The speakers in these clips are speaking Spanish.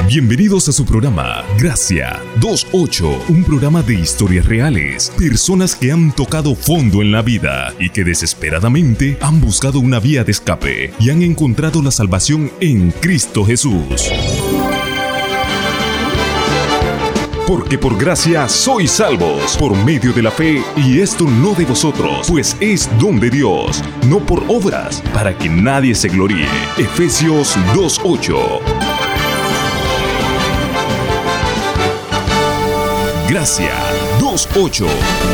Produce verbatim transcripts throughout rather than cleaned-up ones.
Bienvenidos a su programa Gracia veintiocho, un programa de historias reales, personas que han tocado fondo en la vida y que desesperadamente han buscado una vía de escape y han encontrado la salvación en Cristo Jesús. Porque por gracia sois salvos, por medio de la fe, y esto no de vosotros, pues es don de Dios, no por obras, para que nadie se gloríe. Efesios dos ocho. Gracia veintiocho.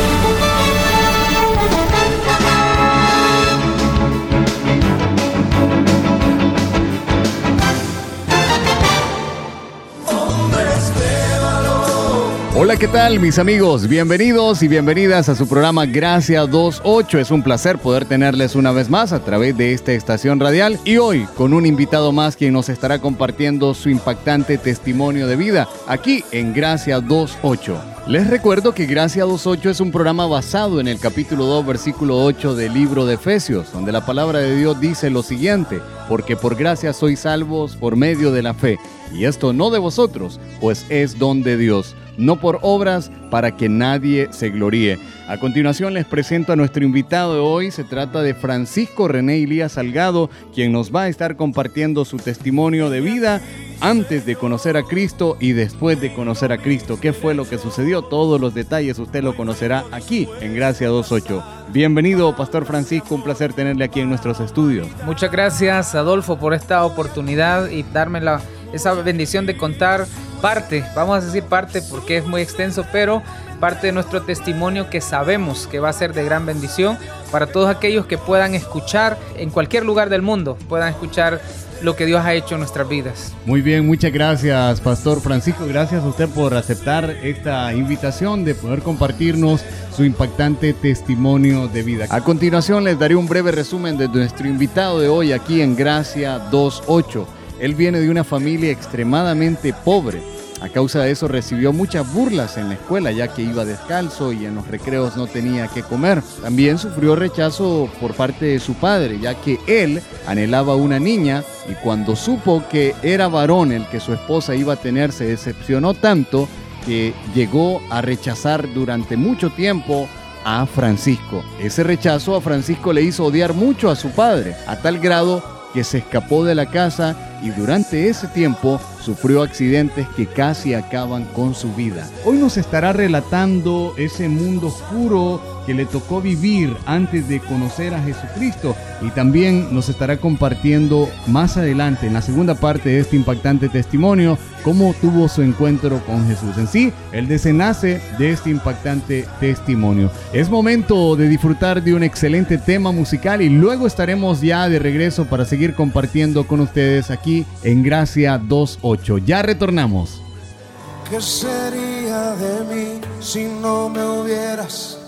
Hola, ¿qué tal mis amigos? Bienvenidos y bienvenidas a su programa Gracia veintiocho. Es un placer poder tenerles una vez más a través de esta estación radial y hoy con un invitado más quien nos estará compartiendo su impactante testimonio de vida aquí en Gracia veintiocho. Les recuerdo que Gracia veintiocho es un programa basado en el capítulo dos, versículo ocho del libro de Efesios, donde la palabra de Dios dice lo siguiente: porque por gracia sois salvos por medio de la fe, y esto no de vosotros, pues es don de Dios, no por obras, para que nadie se gloríe. A continuación les presento a nuestro invitado de hoy. Se trata de Francisco René Elías Salgado, quien nos va a estar compartiendo su testimonio de vida antes de conocer a Cristo y después de conocer a Cristo. ¿Qué fue lo que sucedió? Todos los detalles usted lo conocerá aquí en Gracia veintiocho. Bienvenido, Pastor Francisco, un placer tenerle aquí en nuestros estudios. Muchas gracias, Adolfo, por esta oportunidad y darme la, esa bendición de contar parte, vamos a decir parte porque es muy extenso, pero parte de nuestro testimonio que sabemos que va a ser de gran bendición para todos aquellos que puedan escuchar en cualquier lugar del mundo, puedan escuchar lo que Dios ha hecho en nuestras vidas. Muy bien, muchas gracias, Pastor Francisco. Gracias a usted por aceptar esta invitación de poder compartirnos su impactante testimonio de vida. A continuación les daré un breve resumen de nuestro invitado de hoy aquí en Gracia veintiocho. Él viene de una familia extremadamente pobre. A causa de eso recibió muchas burlas en la escuela, ya que iba descalzo y en los recreos no tenía que comer. También sufrió rechazo por parte de su padre, ya que él anhelaba una niña y cuando supo que era varón el que su esposa iba a tener, se decepcionó tanto que llegó a rechazar durante mucho tiempo a Francisco. Ese rechazo a Francisco le hizo odiar mucho a su padre, a tal grado que se escapó de la casa y durante ese tiempo sufrió accidentes que casi acaban con su vida. Hoy nos estará relatando ese mundo oscuro que le tocó vivir antes de conocer a Jesucristo y también nos estará compartiendo más adelante en la segunda parte de este impactante testimonio cómo tuvo su encuentro con Jesús. En sí, el desenlace de este impactante testimonio. Es momento de disfrutar de un excelente tema musical y luego estaremos ya de regreso para seguir compartiendo con ustedes aquí en Gracia veintiocho. Ya retornamos. ¿Qué sería de mí si no me hubieras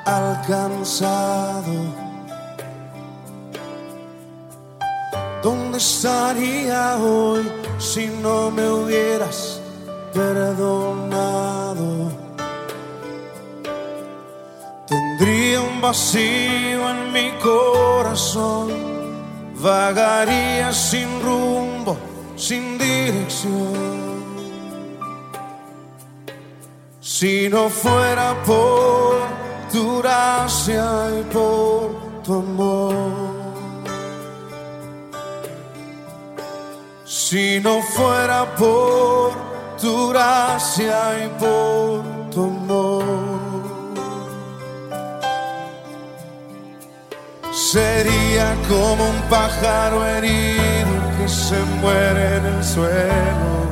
alcanzado? ¿Dónde estaría hoy si no me hubieras perdonado? Tendría un vacío en mi corazón, vagaría sin rumbo, sin dirección. Si no fuera por tu gracia y por tu amor, si no fuera por tu gracia y por tu amor, sería como un pájaro herido que se muere en el suelo.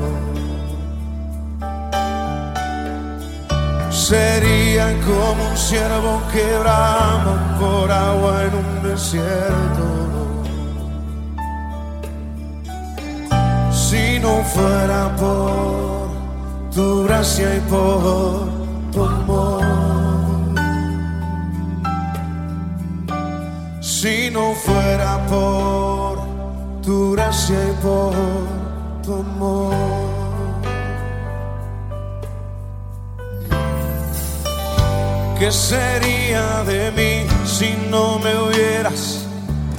Sería como un ciervo que brama por agua en un desierto. Si no fuera por tu gracia y por tu amor, si no fuera por tu gracia y por tu amor, ¿qué sería de mí si no me hubieras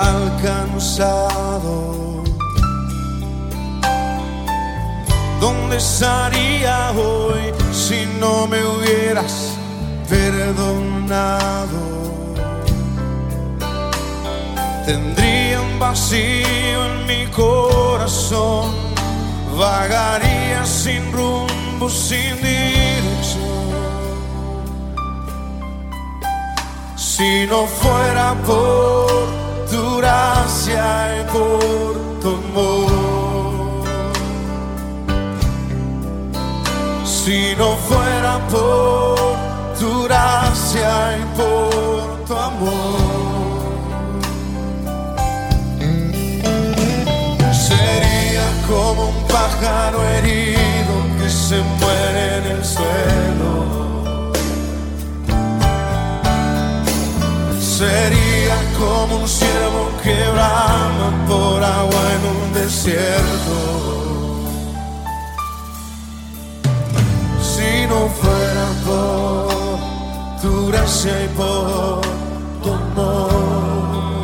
alcanzado? ¿Dónde estaría hoy si no me hubieras perdonado? Tendría un vacío en mi corazón, vagaría sin rumbo, sin dirección. Si no fuera por tu gracia y por tu amor, si no fuera por tu gracia y por tu amor, sería como un pájaro herido que se muere en el suelo. Sería como un ciervo que brama por agua en un desierto. Si no fuera por tu gracia y por tu amor,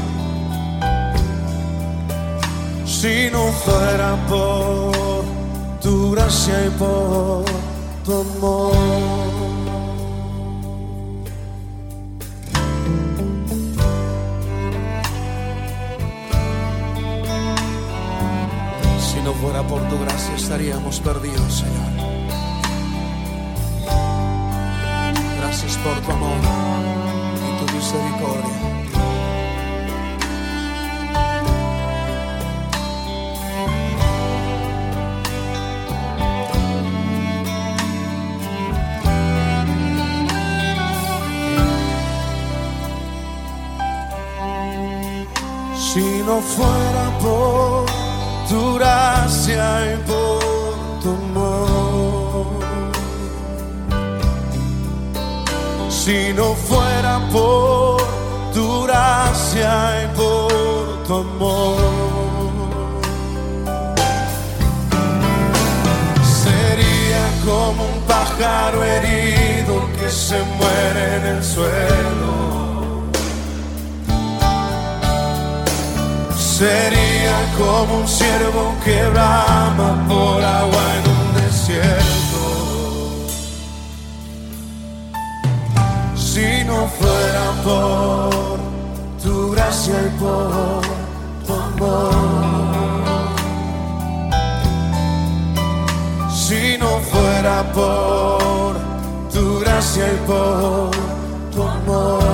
si no fuera por tu gracia y por tu amor. Si no fuera por tu gracia estaríamos perdidos, Señor. Gracias por tu amor y tu misericordia. Si no fuera por tu gracia y por tu amor, si no fuera por tu gracia y por tu amor, sería como un pájaro herido que se muere en el suelo. Sería como un ciervo que brama por agua en un desierto. Si no fuera por tu gracia y por tu amor, si no fuera por tu gracia y por tu amor,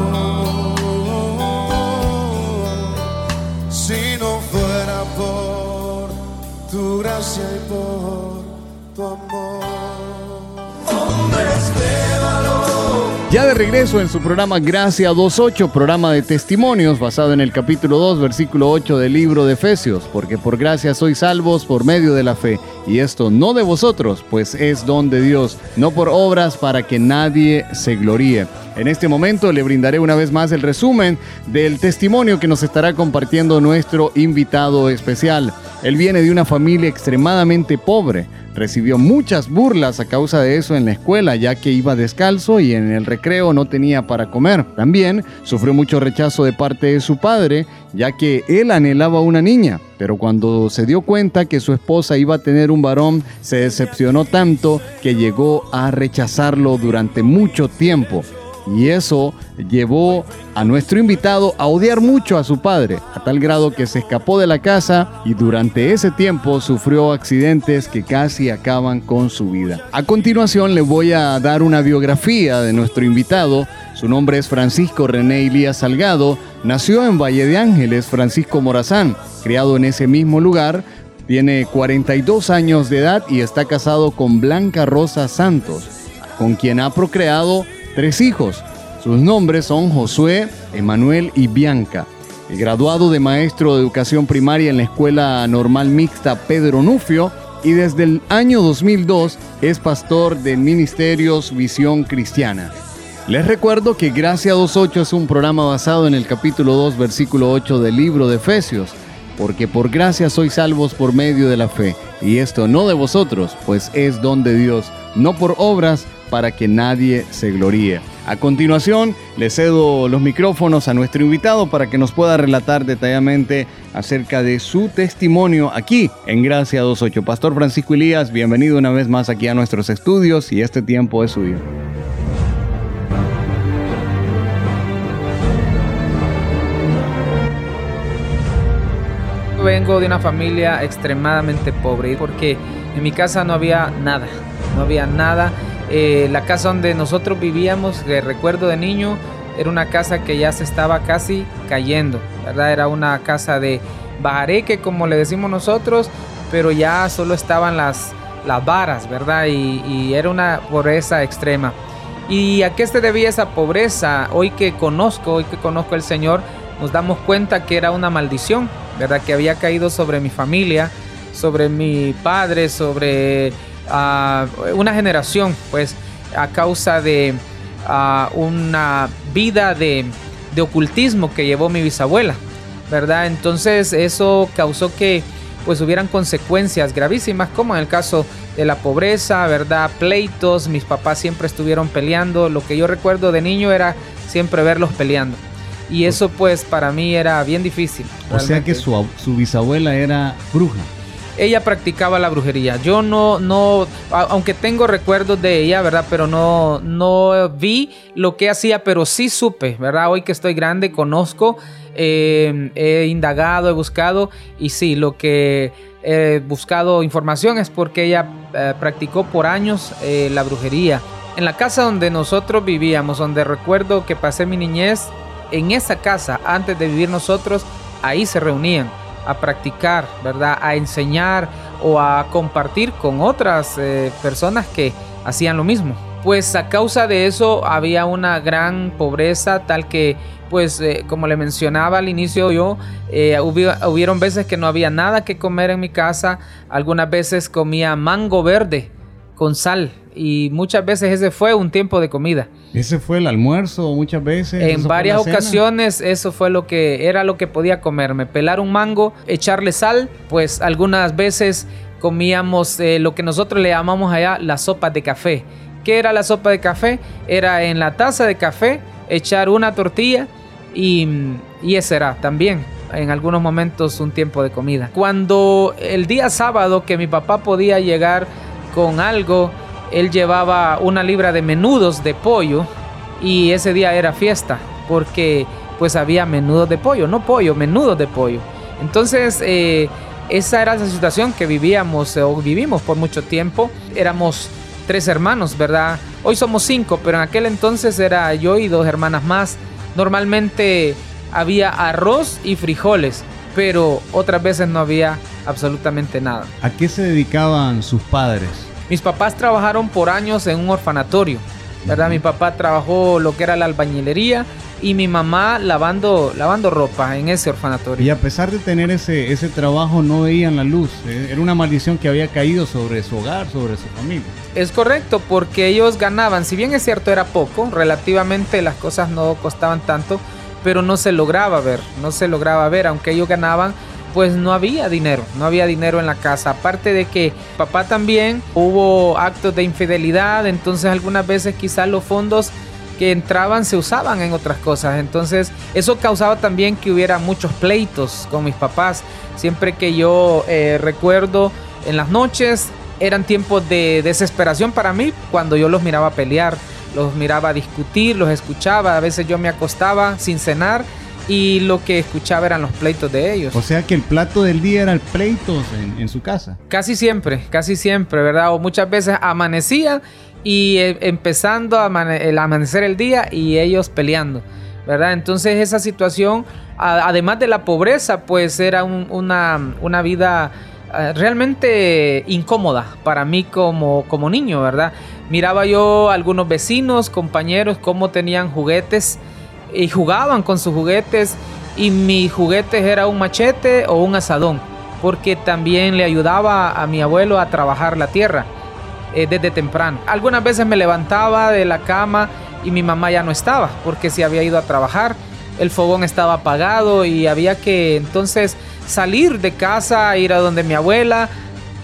si no fuera por tu gracia y por tu amor. Hombres de valor. Ya de regreso en su programa Gracia dos ocho, programa de testimonios basado en el capítulo dos, versículo ocho del libro de Efesios. Porque por gracia sois salvos por medio de la fe, y esto no de vosotros, pues es don de Dios, no por obras para que nadie se gloríe. En este momento le brindaré una vez más el resumen del testimonio que nos estará compartiendo nuestro invitado especial. Él viene de una familia extremadamente pobre. Recibió muchas burlas a causa de eso en la escuela, ya que iba descalzo y en el recreo no tenía para comer. También sufrió mucho rechazo de parte de su padre, ya que él anhelaba una niña. Pero cuando se dio cuenta que su esposa iba a tener un varón, se decepcionó tanto que llegó a rechazarlo durante mucho tiempo. Y eso llevó a nuestro invitado a odiar mucho a su padre, a tal grado que se escapó de la casa y durante ese tiempo sufrió accidentes que casi acaban con su vida. A continuación le voy a dar una biografía de nuestro invitado. Su nombre es Francisco René Elías Salgado. Nació en Valle de Ángeles, Francisco Morazán, criado en ese mismo lugar. Tiene cuarenta y dos años de edad y está casado con Blanca Rosa Santos, con quien ha procreado tres hijos. Sus nombres son Josué, Emanuel y Bianca. Graduado de maestro de educación primaria en la Escuela Normal Mixta Pedro Nufio, y desde el año dos mil dos es pastor de Ministerios Visión Cristiana. Les recuerdo que Gracia dos ocho es un programa basado en el capítulo dos, versículo ocho del libro de Efesios. Porque por gracia sois salvos por medio de la fe, y esto no de vosotros, pues es don de Dios, no por obras para que nadie se gloríe. A continuación, le cedo los micrófonos a nuestro invitado para que nos pueda relatar detalladamente acerca de su testimonio aquí en Gracia doscientos ocho. Pastor Francisco Elías, bienvenido una vez más aquí a nuestros estudios y este tiempo es suyo. Vengo de una familia extremadamente pobre porque en mi casa no había nada, no había nada. Eh, la casa donde nosotros vivíamos, que recuerdo de niño, era una casa que ya se estaba casi cayendo, ¿verdad? Era una casa de bajareque, como le decimos nosotros, pero ya solo estaban las, las varas, ¿verdad? Y, y era una pobreza extrema. ¿Y a qué se debía esa pobreza? Hoy que conozco, hoy que conozco al Señor, nos damos cuenta que era una maldición, ¿verdad? Que había caído sobre mi familia, sobre mi padre, sobre uh, una generación, pues, a causa de uh, una vida de, de ocultismo que llevó mi bisabuela, ¿verdad? Entonces eso causó que pues hubieran consecuencias gravísimas, como en el caso de la pobreza, ¿verdad? Pleitos, mis papás siempre estuvieron peleando. Lo que yo recuerdo de niño era siempre verlos peleando. Y eso pues para mí era bien difícil. O realmente. Sea que su, su bisabuela era bruja. Ella practicaba la brujería. Yo no, no, aunque tengo recuerdos de ella, ¿verdad? Pero no, no vi lo que hacía, pero sí supe, ¿verdad? Hoy que estoy grande, conozco, eh, he indagado, he buscado, y sí, lo que he buscado información es porque ella eh, practicó por años eh, la brujería. En la casa donde nosotros vivíamos, donde recuerdo que pasé mi niñez, en esa casa, antes de vivir nosotros, ahí se reunían a practicar, ¿verdad? A enseñar o a compartir con otras eh, personas que hacían lo mismo. Pues a causa de eso había una gran pobreza, tal que, pues eh, como le mencionaba al inicio yo, eh, hubo, hubieron veces que no había nada que comer en mi casa. Algunas veces comía mango verde con sal y muchas veces ese fue un tiempo de comida. ¿Ese fue el almuerzo muchas veces? En varias ocasiones eso fue lo que era lo que podía comerme. Pelar un mango, echarle sal, pues algunas veces comíamos eh, lo que nosotros le llamamos allá la sopa de café. ¿Qué era la sopa de café? Era en la taza de café echar una tortilla y, y ese era también en algunos momentos un tiempo de comida. Cuando el día sábado que mi papá podía llegar con algo, él llevaba una libra de menudos de pollo y ese día era fiesta porque pues había menudos de pollo, no pollo, menudos de pollo. Entonces eh, esa era la situación que vivíamos o vivimos por mucho tiempo. Éramos tres hermanos, ¿verdad? Hoy somos cinco, pero en aquel entonces era yo y dos hermanas más. Normalmente había arroz y frijoles, pero otras veces no había absolutamente nada. ¿A qué se dedicaban sus padres? Mis papás trabajaron por años en un orfanatorio, ¿verdad? Uh-huh. Mi papá trabajó lo que era la albañilería y mi mamá lavando, lavando ropa en ese orfanatorio. Y a pesar de tener ese, ese trabajo no veían la luz. Era una maldición que había caído sobre su hogar, sobre su familia. Es correcto, porque ellos ganaban, si bien es cierto era poco, relativamente las cosas no costaban tanto, pero no se lograba ver, no se lograba ver, aunque ellos ganaban, pues no había dinero, no había dinero en la casa. Aparte de que papá también hubo actos de infidelidad, entonces algunas veces quizás los fondos que entraban se usaban en otras cosas. Entonces eso causaba también que hubiera muchos pleitos con mis papás. Siempre que yo eh, recuerdo en las noches eran tiempos de desesperación para mí cuando yo los miraba pelear, los miraba discutir, los escuchaba. A veces yo me acostaba sin cenar y lo que escuchaba eran los pleitos de ellos. O sea que el plato del día era el pleitos en, en su casa. Casi siempre, casi siempre, ¿verdad? O muchas veces amanecía y eh, empezando a amane- el amanecer el día y ellos peleando, ¿verdad? Entonces esa situación, a, además de la pobreza, pues era un, una, una vida uh, realmente incómoda para mí como, como niño, ¿verdad? Miraba yo a algunos vecinos, compañeros, cómo tenían juguetes y jugaban con sus juguetes, y mis juguetes era un machete o un asadón, porque también le ayudaba a mi abuelo a trabajar la tierra eh, desde temprano. Algunas veces me levantaba de la cama y mi mamá ya no estaba porque se había ido a trabajar, el fogón estaba apagado y había que entonces salir de casa, ir a donde mi abuela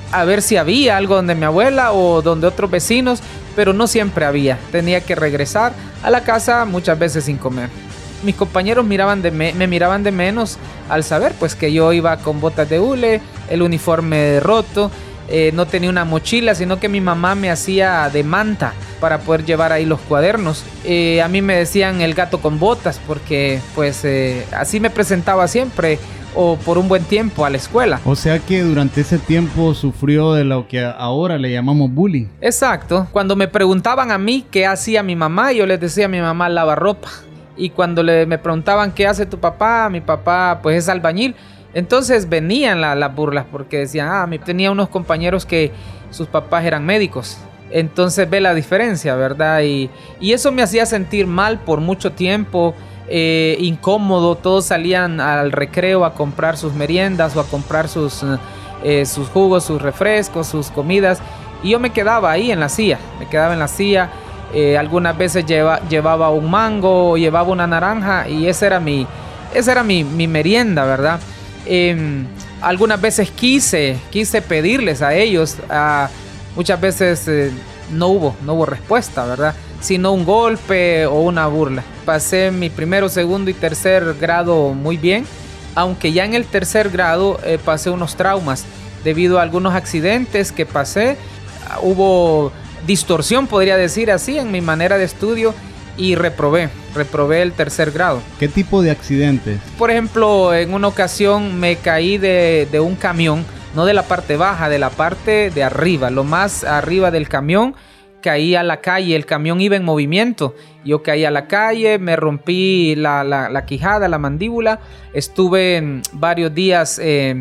a ver si había algo donde mi abuela o donde otros vecinos, pero no siempre había. Tenía que regresar a la casa muchas veces sin comer. Mis compañeros miraban de me, me miraban de menos al saber pues que yo iba con botas de hule, el uniforme roto, eh, no tenía una mochila, sino que mi mamá me hacía de manta para poder llevar ahí los cuadernos. Eh, a mí me decían el gato con botas porque pues eh, así me presentaba siempre o por un buen tiempo a la escuela. O sea que durante ese tiempo sufrió de lo que ahora le llamamos bullying. Exacto. Cuando me preguntaban a mí qué hacía mi mamá, yo les decía a mi mamá lava ropa. Y cuando le, me preguntaban qué hace tu papá, mi papá pues es albañil. Entonces venían la, las burlas porque decían, ah, mi, tenía unos compañeros que sus papás eran médicos. Entonces ve la diferencia, ¿verdad? Y, y eso me hacía sentir mal por mucho tiempo, eh, incómodo. Todos salían al recreo a comprar sus meriendas o a comprar sus, eh, sus jugos, sus refrescos, sus comidas. Y yo me quedaba ahí en la silla, me quedaba en la silla. Eh, algunas veces lleva, llevaba un mango o llevaba una naranja y esa era mi, esa era mi, mi merienda, ¿verdad? Eh, algunas veces quise, quise pedirles a ellos, a, muchas veces eh, no hubo, no hubo respuesta, ¿verdad? Sino un golpe o una burla. Pasé mi primero, segundo y tercer grado muy bien, aunque ya en el tercer grado eh, pasé unos traumas debido a algunos accidentes que pasé. Hubo distorsión, podría decir así, en mi manera de estudio y reprobé, reprobé el tercer grado. ¿Qué tipo de accidentes? Por ejemplo, en una ocasión me caí de, de un camión, no de la parte baja, de la parte de arriba, lo más arriba del camión, caí a la calle, el camión iba en movimiento, yo caí a la calle, me rompí la, la, la quijada, la mandíbula, estuve varios días eh,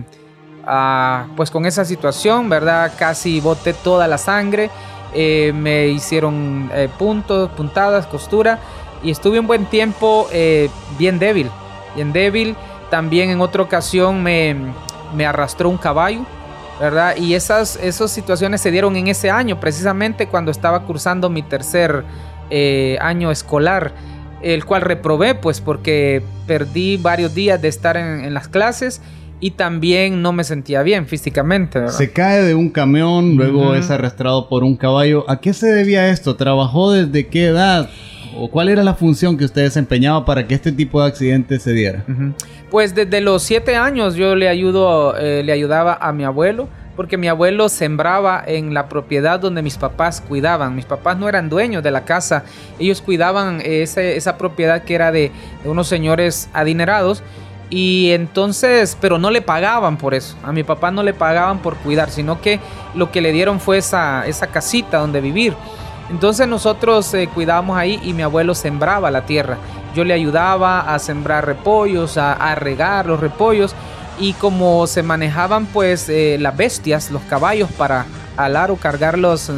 ah, pues con esa situación, ¿verdad? Casi boté toda la sangre. Eh, me hicieron eh, puntos, puntadas, costura y estuve un buen tiempo eh, bien débil, bien débil. También en otra ocasión me, me arrastró un caballo, ¿verdad? Y esas, esas situaciones se dieron en ese año, precisamente cuando estaba cursando mi tercer eh, año escolar, el cual reprobé pues porque perdí varios días de estar en, en las clases. Y también no me sentía bien físicamente, ¿verdad? Se cae de un camión, luego uh-huh. es arrastrado por un caballo. ¿A qué se debía esto? ¿Trabajó desde qué edad? ¿O cuál era la función que usted desempeñaba para que este tipo de accidentes se diera? Uh-huh. Pues desde los siete años yo le, ayudo, eh, le ayudaba a mi abuelo, porque mi abuelo sembraba en la propiedad donde mis papás cuidaban. Mis papás no eran dueños de la casa, ellos cuidaban ese, esa propiedad que era de, de unos señores adinerados. Y entonces, pero no le pagaban por eso. A mi papá no le pagaban por cuidar, sino que lo que le dieron fue esa, esa casita donde vivir. Entonces nosotros eh, cuidábamos ahí y mi abuelo sembraba la tierra. Yo le ayudaba a sembrar repollos, a, a regar los repollos. Y como se manejaban pues eh, las bestias, los caballos para alar o cargar los,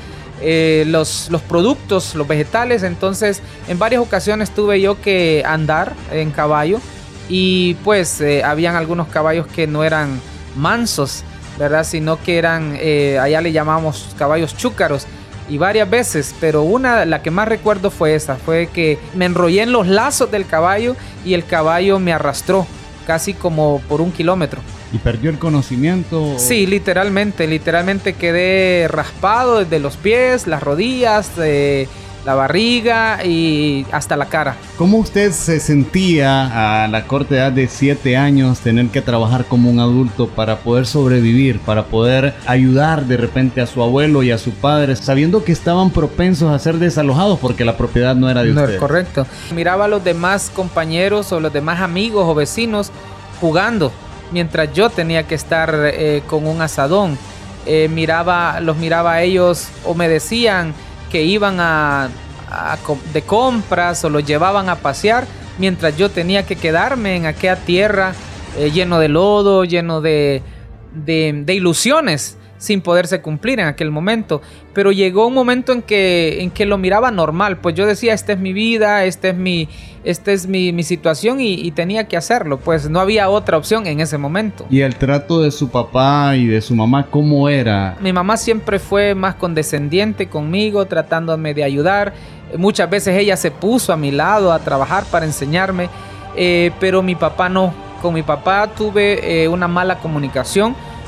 eh, los, los productos, los vegetales. Entonces en varias ocasiones tuve yo que andar en caballo. Y pues eh, habían algunos caballos que no eran mansos, ¿verdad? Sino que eran, eh, allá le llamamos caballos chúcaros. Y varias veces, pero una, la que más recuerdo fue esa. Fue que me enrollé en los lazos del caballo y el caballo me arrastró casi como por un kilómetro. ¿Y perdió el conocimiento? Sí, literalmente, literalmente quedé raspado desde los pies, las rodillas, eh, la barriga y hasta la cara. ¿Cómo usted se sentía a la corta edad de siete años tener que trabajar como un adulto para poder sobrevivir, para poder ayudar de repente a su abuelo y a su padre, sabiendo que estaban propensos a ser desalojados porque la propiedad no era de No, usted? correcto. Miraba a los demás compañeros o los demás amigos o vecinos jugando, mientras yo tenía que estar eh, con un asadón. Eh, miraba, los miraba a ellos o me decían que iban a, a de compras o los llevaban a pasear, mientras yo tenía que quedarme en aquella tierra eh, lleno de lodo, lleno de, de, de ilusiones sin poderse cumplir en aquel momento. Pero llegó un momento en que, en que lo miraba normal, pues yo decía, esta es mi vida, esta es mi, esta es mi, mi situación y, y tenía que hacerlo, pues no había otra opción en ese momento. ¿Y el trato de su papá y de su mamá cómo era? Mi mamá siempre fue más condescendiente conmigo, tratándome de ayudar. Muchas veces ella se puso a mi lado a trabajar para enseñarme, eh, pero mi papá no. Con mi papá tuve eh, una mala comunicación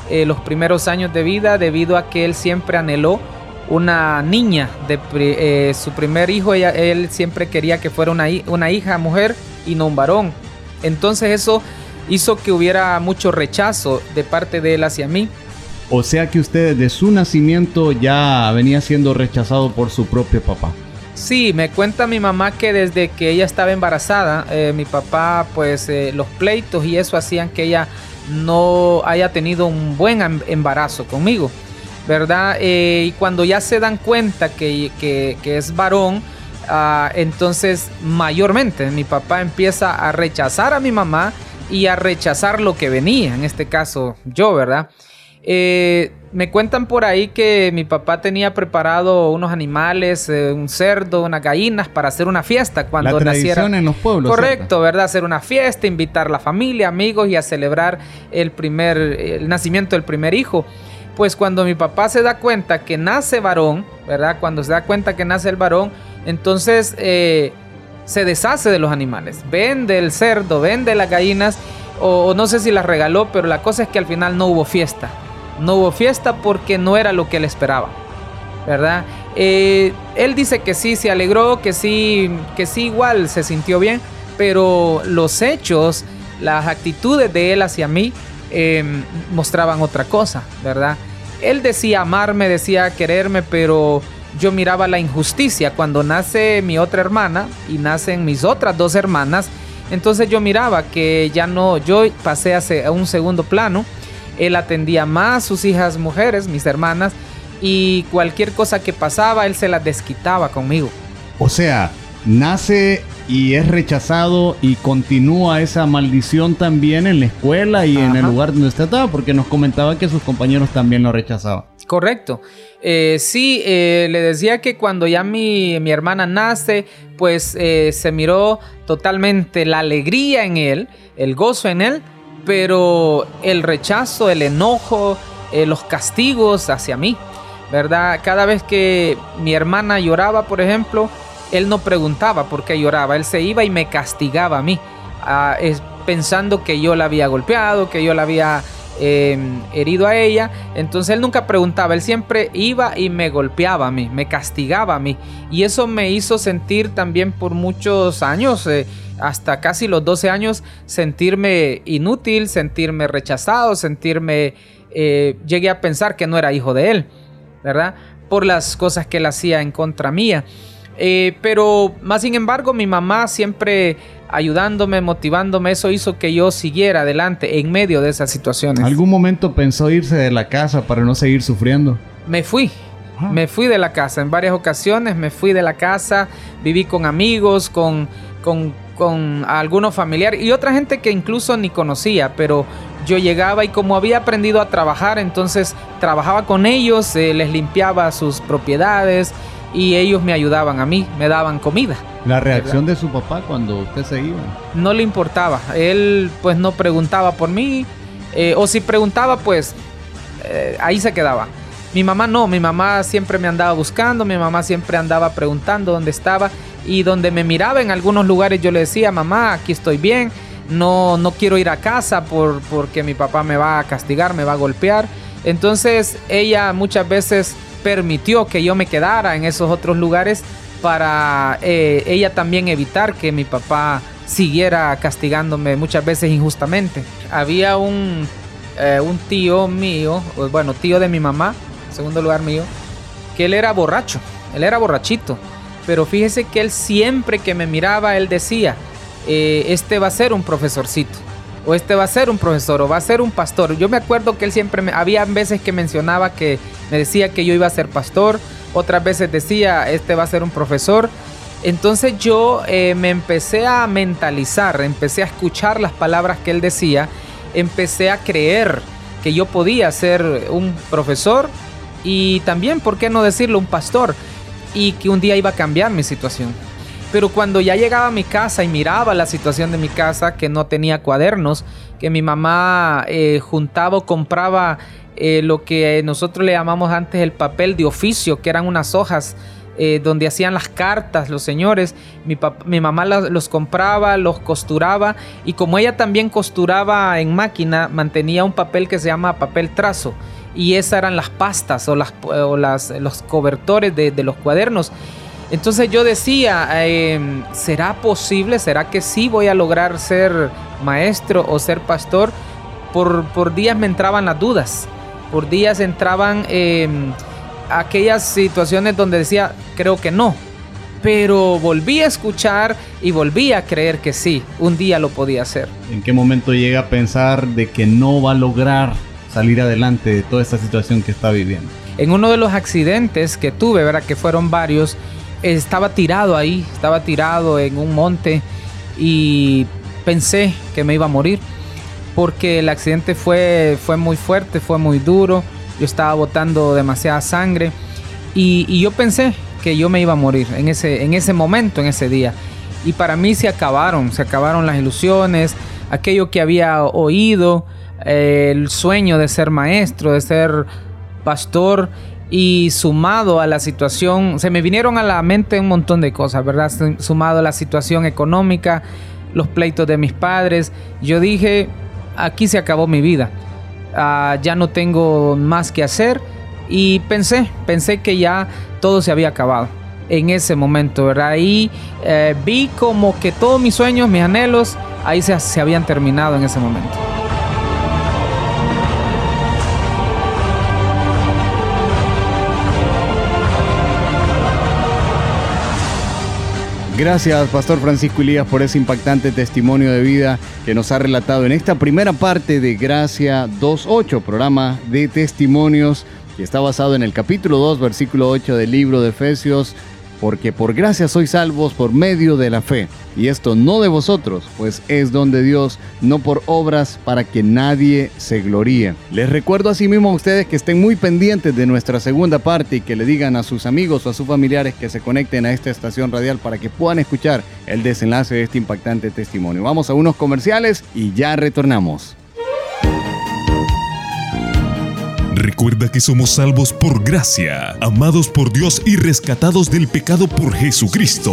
eh, los primeros años de vida, debido a que él siempre anheló una niña de eh, su primer hijo. Ella, él siempre quería que fuera una, una hija mujer y no un varón. Entonces eso hizo que hubiera mucho rechazo de parte de él hacia mí. O sea que usted desde su nacimiento ya venía siendo rechazado por su propio papá. Sí, me cuenta mi mamá que desde que ella estaba embarazada, eh, mi papá, pues eh, los pleitos y eso hacían que ella no haya tenido un buen embarazo conmigo, ¿verdad? Eh, y cuando ya se dan cuenta que, que, que es varón, uh, entonces mayormente mi papá empieza a rechazar a mi mamá y a rechazar lo que venía, en este caso yo, ¿verdad? Eh, me cuentan por ahí que mi papá tenía preparado unos animales, eh, un cerdo, unas gallinas para hacer una fiesta cuando la tradición naciera. En los pueblos. Correcto, ¿cierto? ¿verdad? Hacer una fiesta, invitar a la familia, amigos y a celebrar el primer, el nacimiento del primer hijo. Pues cuando mi papá se da cuenta que nace varón, ¿verdad? Cuando se da cuenta que nace el varón, entonces eh, se deshace de los animales, vende el cerdo, vende las gallinas, o, o no sé si las regaló, pero la cosa es que al final no hubo fiesta. No hubo fiesta porque no era lo que él esperaba, ¿verdad? Eh, él dice que sí, se alegró, que sí, que sí igual se sintió bien, pero los hechos, las actitudes de él hacia mí eh, mostraban otra cosa, ¿verdad? Él decía amarme, decía quererme, pero yo miraba la injusticia. Cuando nace mi otra hermana y nacen mis otras dos hermanas, entonces yo miraba que ya no, yo pasé a un segundo plano. Él atendía más a sus hijas mujeres, mis hermanas, y cualquier cosa que pasaba, él se las desquitaba conmigo. O sea, nace y es rechazado y continúa esa maldición también en la escuela y Ajá. en el lugar donde usted estaba, porque nos comentaba que sus compañeros también lo rechazaban. Correcto. Eh, sí, eh, le decía que cuando ya mi, mi hermana nace, pues eh, se miró totalmente la alegría en él, el gozo en él, pero el rechazo, el enojo, eh, los castigos hacia mí, ¿verdad? Cada vez que mi hermana lloraba, por ejemplo, él no preguntaba por qué lloraba, él se iba y me castigaba a mí, uh, es, pensando que yo la había golpeado, que yo la había eh, herido a ella. Entonces él nunca preguntaba, él siempre iba y me golpeaba a mí, me castigaba a mí, y eso me hizo sentir también por muchos años, eh, hasta casi los doce años, sentirme inútil, sentirme rechazado, sentirme, eh, llegué a pensar que no era hijo de él, ¿verdad? Por las cosas que él hacía en contra mía. Eh, pero más sin embargo, mi mamá siempre ayudándome, motivándome, eso hizo que yo siguiera adelante en medio de esas situaciones. ¿Algún momento pensó irse de la casa para no seguir sufriendo? Me fui. Ah. Me fui de la casa en varias ocasiones, me fui de la casa, viví con amigos, con, con, con algunos familiares y otra gente que incluso ni conocía, pero yo llegaba y como había aprendido a trabajar, entonces trabajaba con ellos, eh, les limpiaba sus propiedades y ellos me ayudaban a mí, me daban comida. ¿La reacción ¿verdad? de su papá cuando usted se iba? No le importaba, él pues no preguntaba por mí, eh, o si preguntaba pues eh, ahí se quedaba. Mi mamá no, mi mamá siempre me andaba buscando, mi mamá siempre andaba preguntando dónde estaba y donde me miraba en algunos lugares yo le decía, mamá, aquí estoy bien, no, no quiero ir a casa por, porque mi papá me va a castigar, me va a golpear. Entonces ella muchas veces permitió que yo me quedara en esos otros lugares para eh, ella también evitar que mi papá siguiera castigándome muchas veces injustamente. Había un, eh, un tío mío, bueno, tío de mi mamá, en segundo lugar mío, que él era borracho, él era borrachito, pero fíjese que él siempre que me miraba, él decía, eh, este va a ser un profesorcito, o este va a ser un profesor, o va a ser un pastor. Yo me acuerdo que él siempre, me, había veces que mencionaba que me decía que yo iba a ser pastor, otras veces decía, este va a ser un profesor. Entonces yo eh, me empecé a mentalizar, empecé a escuchar las palabras que él decía, empecé a creer que yo podía ser un profesor y también, ¿por qué no decirlo?, un pastor, y que un día iba a cambiar mi situación. Pero cuando ya llegaba a mi casa y miraba la situación de mi casa, que no tenía cuadernos, que mi mamá eh, juntaba o compraba eh, lo que nosotros le llamamos antes el papel de oficio, que eran unas hojas eh, donde hacían las cartas los señores. Mi, papá, mi mamá los, los compraba, los costuraba, y como ella también costuraba en máquina, mantenía un papel que se llama papel trazo, y esas eran las pastas o, las, o las, los cobertores de, de los cuadernos. Entonces yo decía, eh, ¿será posible? ¿Será que sí voy a lograr ser maestro o ser pastor? Por, por días me entraban las dudas, por días entraban eh, aquellas situaciones donde decía, creo que no, pero volví a escuchar y volví a creer que sí, un día lo podía hacer. ¿En qué momento llega a pensar de que no va a lograr salir adelante de toda esta situación que está viviendo? En uno de los accidentes que tuve, ¿verdad?, que fueron varios, estaba tirado ahí, estaba tirado en un monte y pensé que me iba a morir, porque el accidente fue, fue muy fuerte, fue muy duro, yo estaba botando demasiada sangre y, y yo pensé que yo me iba a morir en ese, en ese momento, en ese día. Y para mí se acabaron, se acabaron las ilusiones, aquello que había oído, eh, el sueño de ser maestro, de ser pastor. Y sumado a la situación, se me vinieron a la mente un montón de cosas, ¿verdad? Sumado a la situación económica, los pleitos de mis padres, yo dije, aquí se acabó mi vida, uh, ya no tengo más que hacer, y pensé, pensé que ya todo se había acabado en ese momento, ¿verdad? Y eh, vi como que todos mis sueños, mis anhelos, ahí se, se habían terminado en ese momento. Gracias, Pastor Francisco Elías, por ese impactante testimonio de vida que nos ha relatado en esta primera parte de Gracia dos ocho, programa de testimonios que está basado en el capítulo dos, versículo ocho del libro de Efesios. Porque por gracia sois salvos por medio de la fe, y esto no de vosotros, pues es don de Dios, no por obras, para que nadie se gloríe. Les recuerdo asimismo a ustedes que estén muy pendientes de nuestra segunda parte y que le digan a sus amigos o a sus familiares que se conecten a esta estación radial para que puedan escuchar el desenlace de este impactante testimonio. Vamos a unos comerciales y ya retornamos. Recuerda que somos salvos por gracia, amados por Dios y rescatados del pecado por Jesucristo.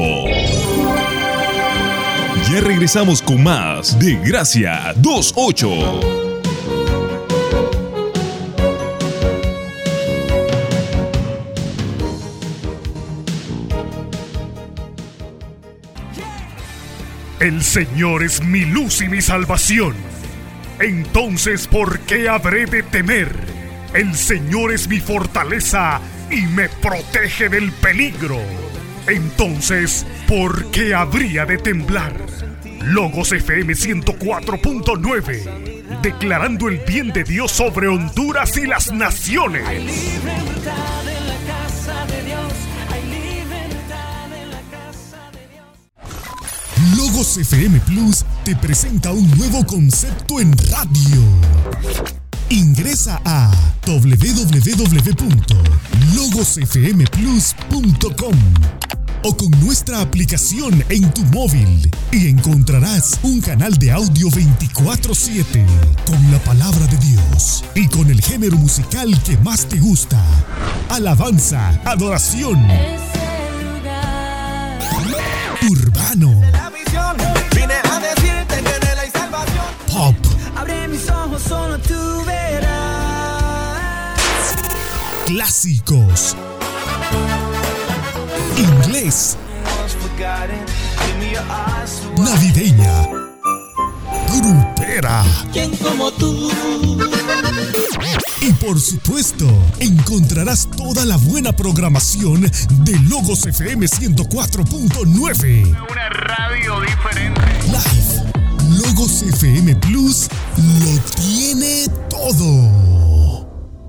Ya regresamos con más de Gracia dos ocho. El Señor es mi luz y mi salvación. Entonces, ¿por qué habré de temer? El Señor es mi fortaleza y me protege del peligro. Entonces, ¿por qué habría de temblar? Logos F M ciento cuatro punto nueve, declarando el bien de Dios sobre Honduras y las naciones. Hay libertad en la casa de Dios. Hay libertad en la casa de Dios. Logos F M Plus te presenta un nuevo concepto en radio. Ingresa a doble u doble u doble u punto logos f m plus punto com o con nuestra aplicación en tu móvil y encontrarás un canal de audio veinticuatro siete con la palabra de Dios y con el género musical que más te gusta: alabanza, adoración, urbano, pop, abre mis ojos, solo tú verás, clásicos, inglés, navideña, grupera. ¿Quién como tú? Y por supuesto, encontrarás toda la buena programación de Logos F M ciento cuatro punto nueve. Una radio diferente. Live. Logos F M Plus lo tiene todo.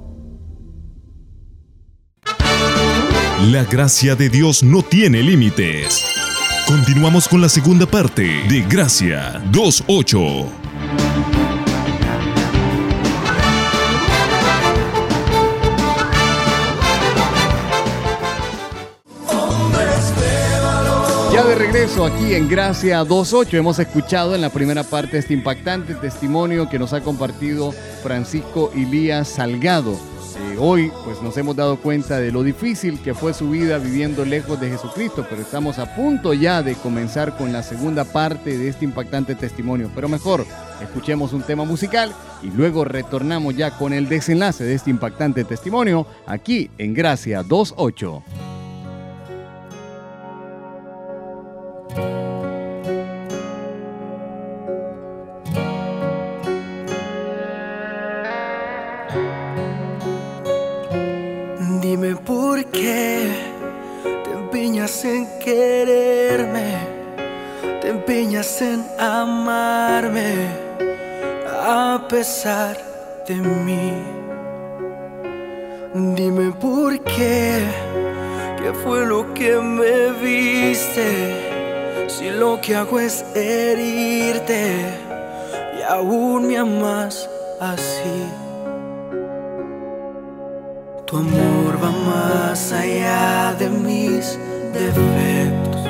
La gracia de Dios no tiene límites. Continuamos con la segunda parte de Gracia dos ocho. Ya de regreso aquí en Gracia dos ocho, hemos escuchado en la primera parte este impactante testimonio que nos ha compartido Francisco Elías Salgado Eh, hoy pues nos hemos dado cuenta de lo difícil que fue su vida viviendo lejos de Jesucristo, pero estamos a punto ya de comenzar con la segunda parte de este impactante testimonio. Pero mejor, escuchemos un tema musical y luego retornamos ya con el desenlace de este impactante testimonio aquí en Gracia veintiocho. Dime por qué te empeñas en quererme, te empeñas en amarme a pesar de mí. Dime por qué, qué fue lo que me viste, si lo que hago es herirte y aún me amas así. Tu amor va más allá de mis defectos.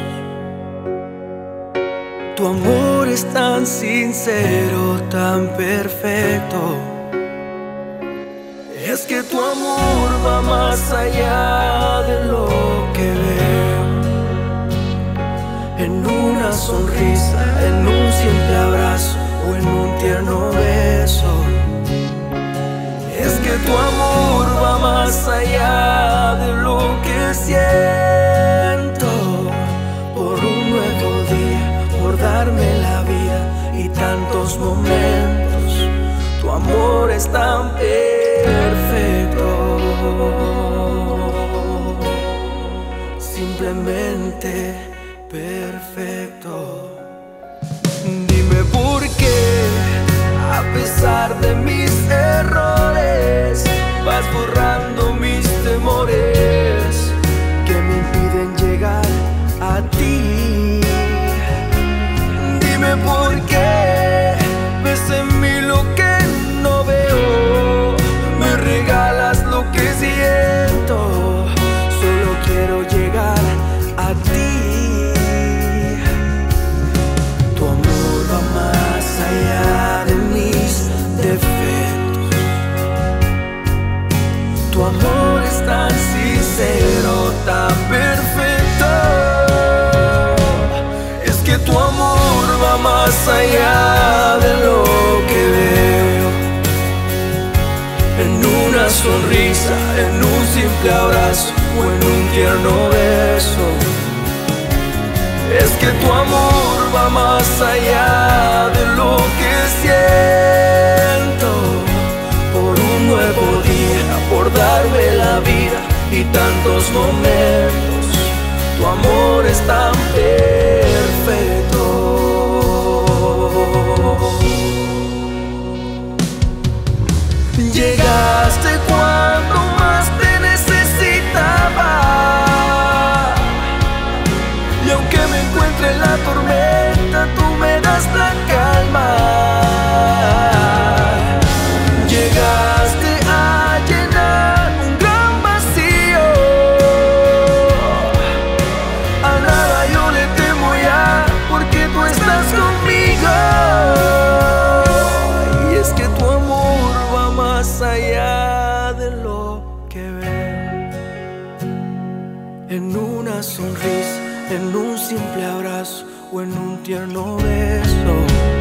Tu amor es tan sincero, tan perfecto. Es que tu amor va más allá de lo que veo. En una sonrisa, en un simple abrazo o en un tierno beso. Es que tu amor va más allá de lo que siento. Por un nuevo día, por darme la vida y tantos momentos. Tu amor es tan perfecto. Simplemente perfecto. Dime por qué, a pesar de mis errores, vas borrando mis temores que me impiden llegar a ti. Dime por qué ves en mí lo que no veo, me regalas lo que siento, solo quiero llegar a ti. Tu amor va más allá de mis defectos. Tu amor es tan sincero, tan perfecto. Es que tu amor va más allá de lo que veo. En una sonrisa, en un simple abrazo o en un tierno beso. Es que tu amor va más allá de lo que siento. Por un nuevo día, por darme la vida y tantos momentos. Tu amor es tan perfecto. Llegaste cuando más te necesitaba. Y aunque me encuentre en la tormenta, tú me das la calma. Llegaste a llenar un gran vacío. A nada yo le temo ya, porque tú estás conmigo. Y es que tu amor va más allá de lo que veo. En una sonrisa, en un simple abrazo o en un tierno beso.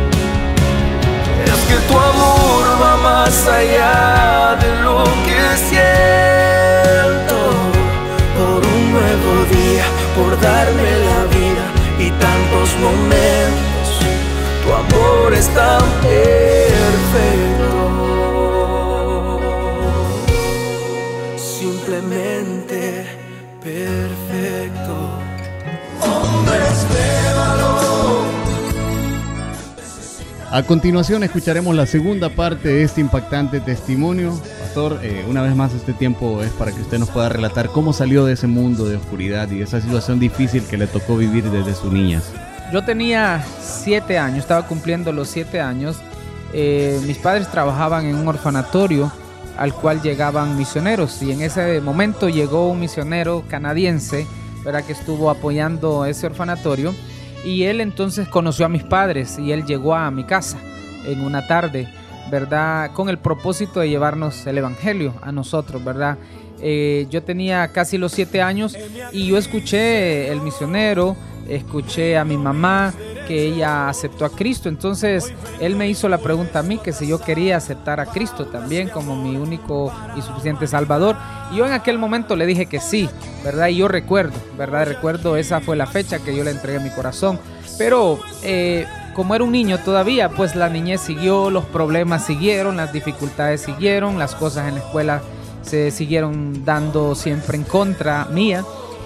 Es que tu amor va más allá de lo que siento. Por un nuevo día, por darme la vida y tantos momentos. Tu amor es tan perfecto. Simplemente perfecto. Hombres de valor. A continuación escucharemos la segunda parte de este impactante testimonio. Pastor, eh, una vez más este tiempo es para que usted nos pueda relatar cómo salió de ese mundo de oscuridad y de esa situación difícil que le tocó vivir desde su niñez. Yo tenía siete años, estaba cumpliendo los siete años. Eh, mis padres trabajaban en un orfanatorio al cual llegaban misioneros y en ese momento llegó un misionero canadiense, ¿verdad?, que estuvo apoyando ese orfanatorio. Y él entonces conoció a mis padres y él llegó a mi casa en una tarde ¿verdad? Con el propósito de llevarnos el evangelio a nosotros, ¿verdad? Eh, yo tenía casi los siete años y yo escuché el misionero, escuché a mi mamá que ella aceptó a Cristo. Entonces él me hizo la pregunta a mí que si yo quería aceptar a Cristo también como mi único y suficiente Salvador, y yo en aquel momento le dije que sí, ¿verdad? Y yo recuerdo, ¿verdad? Recuerdo, esa fue la fecha que yo le entregué mi corazón, pero eh, como era un niño todavía, pues la niñez siguió, los problemas siguieron, las dificultades siguieron, las cosas en la escuela se siguieron dando siempre en contra mía.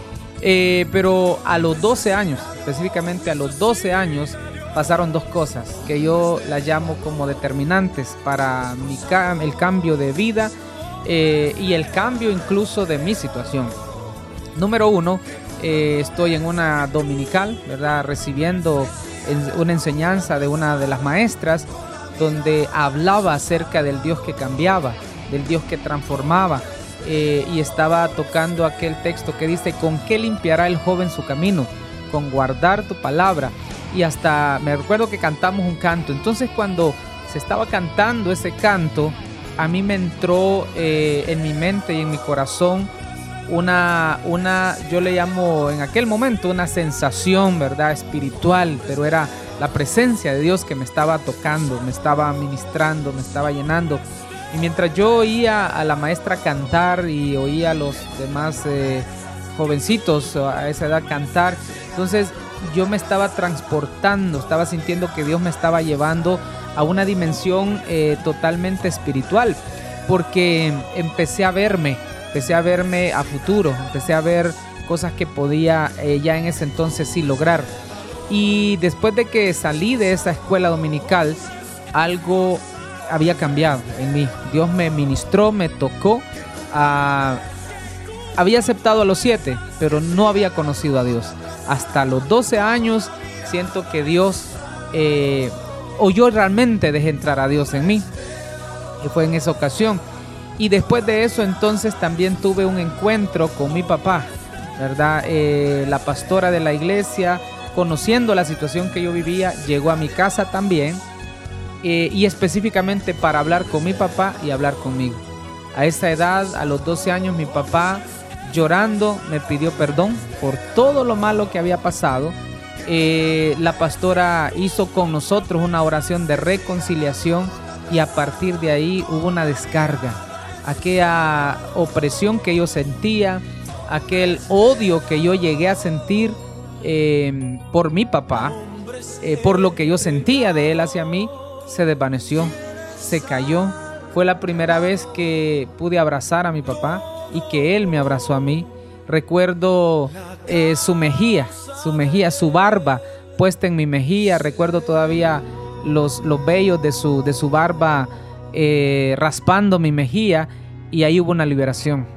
Eh, pero a los doce años, específicamente a los doce años, pasaron dos cosas que yo las llamo como determinantes para mi cam- el cambio de vida eh, y el cambio incluso de mi situación. Número uno, eh, estoy en una dominical, ¿verdad? Recibiendo en, una enseñanza de una de las maestras donde hablaba acerca del Dios que cambiaba, del Dios que transformaba. Eh, y estaba tocando aquel texto que dice: ¿con qué limpiará el joven su camino? Con guardar tu palabra. Y hasta me recuerdo que cantamos un canto. Entonces cuando se estaba cantando ese canto, a mí me entró eh, en mi mente y en mi corazón una, una, yo le llamo en aquel momento una sensación, ¿verdad? Espiritual, pero era la presencia de Dios que me estaba tocando, me estaba ministrando, me estaba llenando. Y mientras yo oía a la maestra cantar y oía a los demás eh, jovencitos a esa edad cantar, entonces yo me estaba transportando, estaba sintiendo que Dios me estaba llevando a una dimensión eh, totalmente espiritual, porque empecé a verme, empecé a verme a futuro, empecé a ver cosas que podía eh, ya en ese entonces sí lograr. Y después de que salí de esa escuela dominical, algo había cambiado en mí. Dios me ministró, me tocó. Uh, había aceptado a los siete, pero no había conocido a Dios. Hasta los doce años siento que Dios, eh, o yo realmente dejé entrar a Dios en mí. Y fue en esa ocasión. Y después de eso entonces también tuve un encuentro con mi papá, ¿verdad? Eh, la pastora de la iglesia, conociendo la situación que yo vivía, llegó a mi casa también. Eh, y específicamente para hablar con mi papá y hablar conmigo. A esa edad, a los doce años, mi papá llorando me pidió perdón por todo lo malo que había pasado. Eh, la pastora hizo con nosotros una oración de reconciliación y a partir de ahí hubo una descarga. Aquella opresión que yo sentía, aquel odio que yo llegué a sentir eh, por mi papá, eh, por lo que yo sentía de él hacia mí, se desvaneció, se cayó. Fue la primera vez que pude abrazar a mi papá y que él me abrazó a mí. Recuerdo eh, su mejilla, su mejilla, su barba puesta en mi mejilla. Recuerdo todavía los, los vellos de su, de su barba eh, raspando mi mejilla, y ahí hubo una liberación.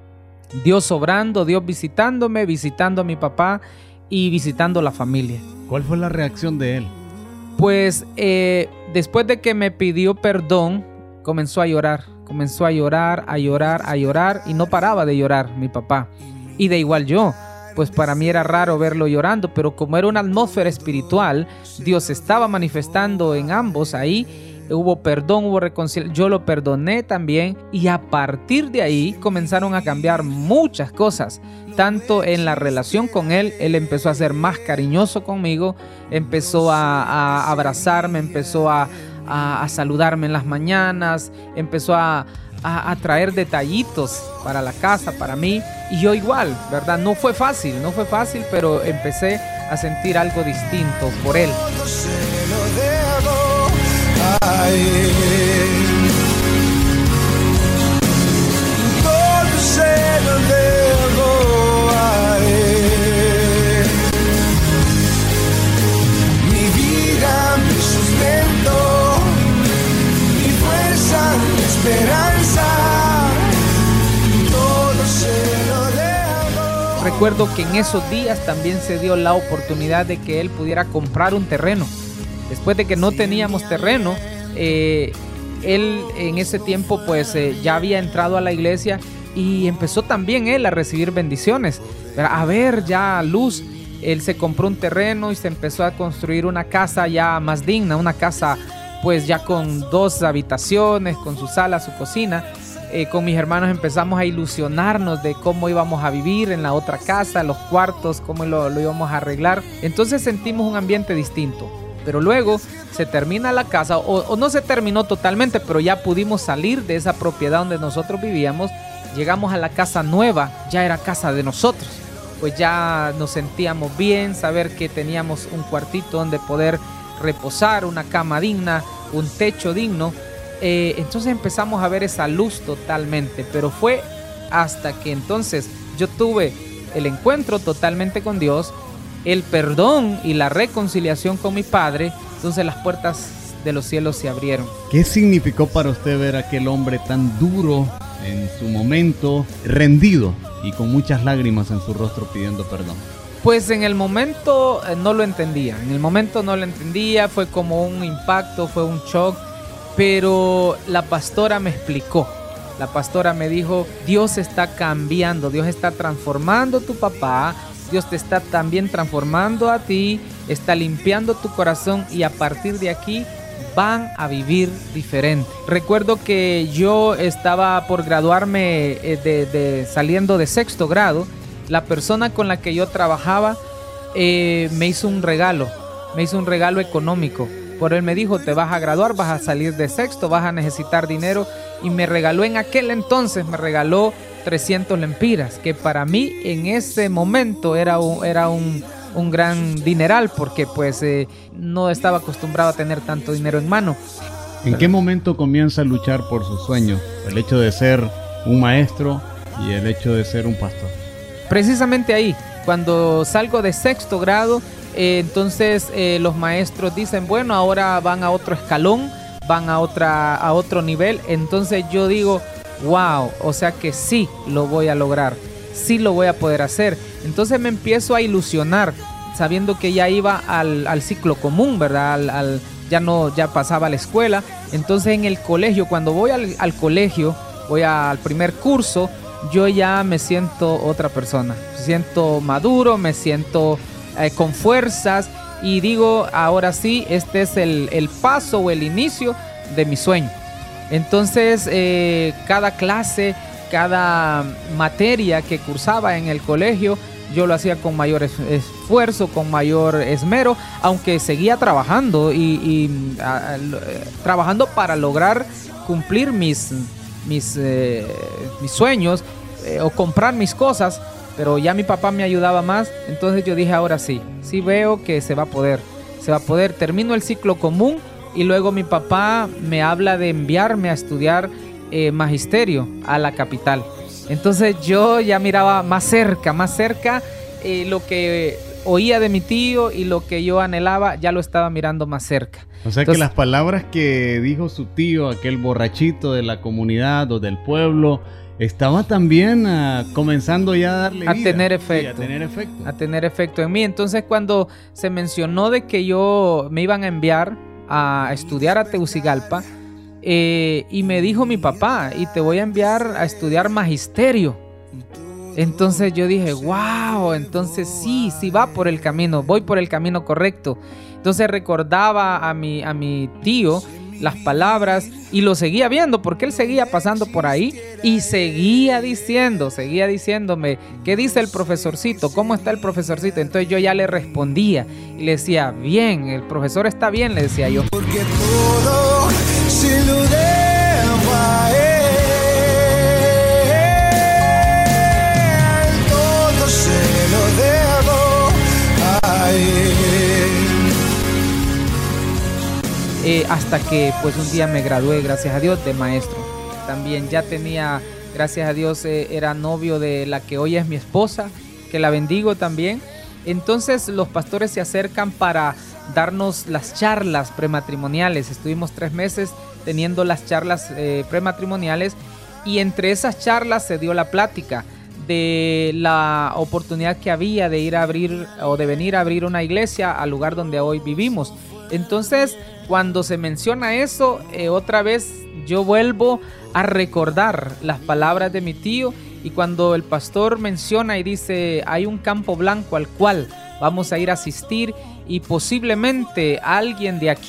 Dios obrando, Dios visitándome, visitando a mi papá y visitando la familia. ¿Cuál fue la reacción de él? Pues eh, después de que me pidió perdón, comenzó a llorar, comenzó a llorar, a llorar, a llorar y no paraba de llorar mi papá. Y de igual yo, pues para mí era raro verlo llorando, pero como era una atmósfera espiritual, Dios estaba manifestando en ambos ahí. Hubo perdón, hubo reconciliación, yo lo perdoné también y a partir de ahí comenzaron a cambiar muchas cosas, tanto en la relación con él. Él empezó a ser más cariñoso conmigo, empezó a, a abrazarme, empezó a, a, a saludarme en las mañanas, empezó a, a, a traer detallitos para la casa, para mí, y yo igual, ¿verdad? No fue fácil, no fue fácil, pero empecé a sentir algo distinto por él. Ay, todo se lo debo a él. Mi vida, mi sustento, mi fuerza, mi esperanza, todo se lo debo. Recuerdo que en esos días también se dio la oportunidad de que él pudiera comprar un terreno. Después de que no teníamos terreno, eh, él en ese tiempo pues eh, ya había entrado a la iglesia y empezó también él a recibir bendiciones, a ver ya luz. Él se compró un terreno y se empezó a construir una casa ya más digna, una casa pues ya con dos habitaciones, con su sala, su cocina. Eh, con mis hermanos empezamos a ilusionarnos de cómo íbamos a vivir en la otra casa, los cuartos, cómo lo, lo íbamos a arreglar. Entonces sentimos un ambiente distinto. Pero luego se termina la casa, o, o no se terminó totalmente, pero ya pudimos salir de esa propiedad donde nosotros vivíamos. Llegamos a la casa nueva, ya era casa de nosotros. Pues ya nos sentíamos bien, saber que teníamos un cuartito donde poder reposar, una cama digna, un techo digno. Eh, entonces empezamos a ver esa luz totalmente, pero fue hasta que entonces yo tuve el encuentro totalmente con Dios, el perdón y la reconciliación con mi padre. Entonces las puertas de los cielos se abrieron. ¿Qué significó para usted ver a aquel hombre tan duro en su momento, rendido y con muchas lágrimas en su rostro pidiendo perdón? Pues en el momento eh, no lo entendía, en el momento no lo entendía, fue como un impacto, fue un shock. Pero la pastora me explicó, la pastora me dijo, Dios está cambiando, Dios está transformando a tu papá, Dios te está también transformando a ti, está limpiando tu corazón y a partir de aquí van a vivir diferente. Recuerdo que yo estaba por graduarme de, de saliendo de sexto grado, la persona con la que yo trabajaba eh, me hizo un regalo, me hizo un regalo económico. Por él me dijo, te vas a graduar, vas a salir de sexto, vas a necesitar dinero. Y me regaló en aquel entonces, me regaló trescientos lempiras, que para mí en ese momento era un, era un, un gran dineral, porque pues eh, no estaba acostumbrado a tener tanto dinero en mano. ¿En qué momento comienza a luchar por sus sueños? El hecho de ser un maestro y el hecho de ser un pastor. Precisamente ahí, cuando salgo de sexto grado, Eh, entonces eh, los maestros dicen, bueno, ahora van a otro escalón, van a, otra, a otro nivel. Entonces yo digo, wow, o sea que sí lo voy a lograr, sí lo voy a poder hacer. Entonces me empiezo a ilusionar, sabiendo que ya iba al, al ciclo común, ¿verdad? Al, al, ya no, ya pasaba a la escuela. Entonces en el colegio, cuando voy al, al colegio, voy a, al primer curso, yo ya me siento otra persona. Me siento maduro, me siento eh, con fuerzas y digo, ahora sí, este es el, el paso o el inicio de mi sueño. Entonces, eh, cada clase, cada materia que cursaba en el colegio, yo lo hacía con mayor esfuerzo, con mayor esmero, aunque seguía trabajando y, y a, a, trabajando para lograr cumplir mis, mis, eh, mis sueños eh, o comprar mis cosas, pero ya mi papá me ayudaba más. Entonces yo dije, ahora sí, sí veo que se va a poder, se va a poder. Termino el ciclo común y luego mi papá me habla de enviarme a estudiar eh, magisterio a la capital. Entonces yo ya miraba más cerca, más cerca eh, lo que oía de mi tío y lo que yo anhelaba, ya lo estaba mirando más cerca. O sea, entonces, que las palabras que dijo su tío, aquel borrachito de la comunidad o del pueblo, estaba también uh, comenzando ya a darle a vida, tener efecto, sí, a tener efecto. A tener efecto en mí. Entonces cuando se mencionó de que yo me iban a enviar a estudiar a Tegucigalpa, Eh, y me dijo mi papá, y te voy a enviar a estudiar magisterio. Entonces yo dije, wow, entonces sí, sí va por el camino, voy por el camino correcto. Entonces recordaba a mi, a mi tío las palabras y lo seguía viendo porque él seguía pasando por ahí y seguía diciendo, seguía diciéndome, ¿qué dice el profesorcito? ¿Cómo está el profesorcito? Entonces yo ya le respondía y le decía, bien, el profesor está bien, le decía yo. Porque todo se lo debo a él, todo se lo debo a él. Eh, hasta que pues un día me gradué, gracias a Dios, de maestro. También ya tenía, gracias a Dios, eh, era novio de la que hoy es mi esposa, que la bendigo también. Entonces los pastores se acercan para darnos las charlas prematrimoniales. Estuvimos tres meses teniendo las charlas eh, prematrimoniales y entre esas charlas se dio la plática de la oportunidad que había de ir a abrir o de venir a abrir una iglesia al lugar donde hoy vivimos. Entonces, cuando se menciona eso, eh, otra vez yo vuelvo a recordar las palabras de mi tío y cuando el pastor menciona y dice, hay un campo blanco al cual vamos a ir a asistir y posiblemente alguien de aquí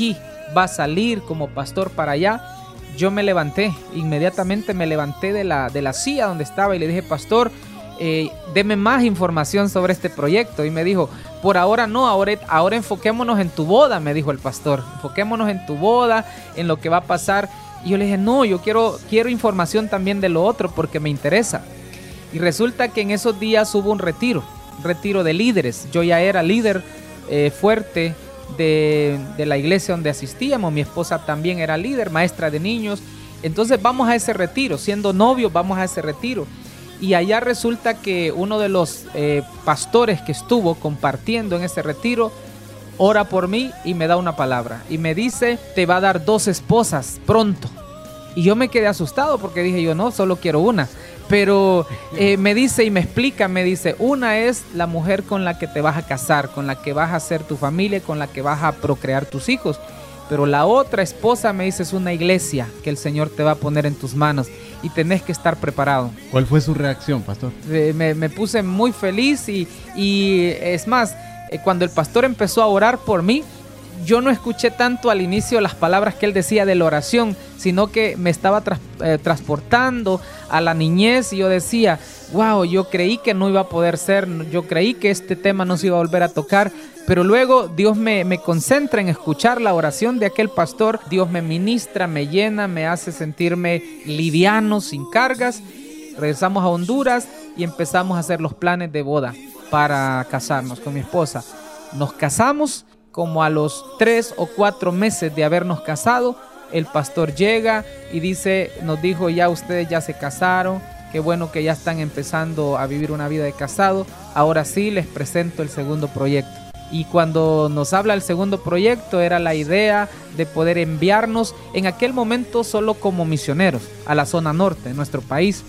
va a salir como pastor para allá. Yo me levanté, inmediatamente me levanté de la, de la silla donde estaba y le dije, pastor, eh, deme más información sobre este proyecto. Y me dijo, por ahora no, ahora, ahora enfoquémonos en tu boda, me dijo el pastor. Enfoquémonos en tu boda, en lo que va a pasar. Y yo le dije, no, yo quiero, quiero información también de lo otro porque me interesa. Y resulta que en esos días hubo un retiro, un retiro de líderes. Yo ya era líder eh, fuerte de, de la iglesia donde asistíamos. Mi esposa también era líder, maestra de niños. Entonces vamos a ese retiro, siendo novios vamos a ese retiro. Y allá resulta que uno de los eh, pastores que estuvo compartiendo en ese retiro ora por mí y me da una palabra. Y me dice, te va a dar dos esposas pronto. Y yo me quedé asustado porque dije yo, no, solo quiero una. Pero eh, me dice y me explica, me dice, una es la mujer con la que te vas a casar, con la que vas a hacer tu familia, con la que vas a procrear tus hijos. Pero la otra esposa, me dice, es una iglesia que el Señor te va a poner en tus manos y tenés que estar preparado. ¿Cuál fue su reacción, pastor? Eh, me, me puse muy feliz y, y es más, eh, cuando el pastor empezó a orar por mí, yo no escuché tanto al inicio las palabras que él decía de la oración, sino que me estaba tras, eh, transportando a la niñez y yo decía, wow, yo creí que no iba a poder ser, yo creí que este tema no se iba a volver a tocar, pero luego Dios me, me concentra en escuchar la oración de aquel pastor, Dios me ministra, me llena, me hace sentirme liviano, sin cargas. Regresamos a Honduras y empezamos a hacer los planes de boda para casarnos con mi esposa. Nos casamos. Como a los tres o cuatro meses de habernos casado, el pastor llega y dice, nos dijo, ya ustedes ya se casaron, qué bueno que ya están empezando a vivir una vida de casado, ahora sí les presento el segundo proyecto. Y cuando nos habla el segundo proyecto era la idea de poder enviarnos en aquel momento solo como misioneros a la zona norte de nuestro país.